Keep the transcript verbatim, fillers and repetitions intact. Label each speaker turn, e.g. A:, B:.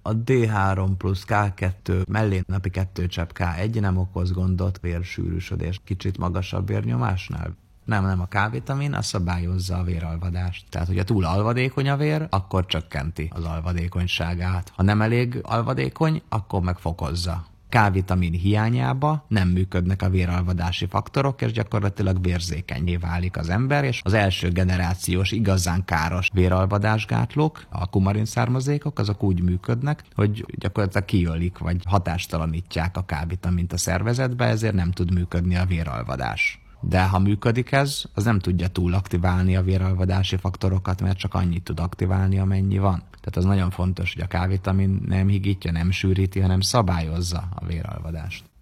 A: A dé három plusz ká kettő mellé napi kettő csepp ká egy nem okoz gondot, vérsűrűsödés kicsit magasabb vérnyomásnál. Nem, nem, a K-vitamin az szabályozza a véralvadást. Tehát, hogyha túl alvadékony a vér, akkor csökkenti az alvadékonyságát. Ha nem elég alvadékony, akkor meg fokozza. K-vitamin hiányába nem működnek a véralvadási faktorok, és gyakorlatilag vérzékenyé válik az ember, és az első generációs igazán káros véralvadásgátlók, a kumarin származékok, azok úgy működnek, hogy gyakorlatilag kiölik, vagy hatástalanítják a K-vitamint a szervezetbe, ezért nem tud működni a véralvadás. De ha működik ez, az nem tudja túl aktiválni a véralvadási faktorokat, mert csak annyit tud aktiválni, amennyi van. Tehát az nagyon fontos, hogy a K-vitamin nem higítja, nem sűríti, hanem szabályozza a véralvadást.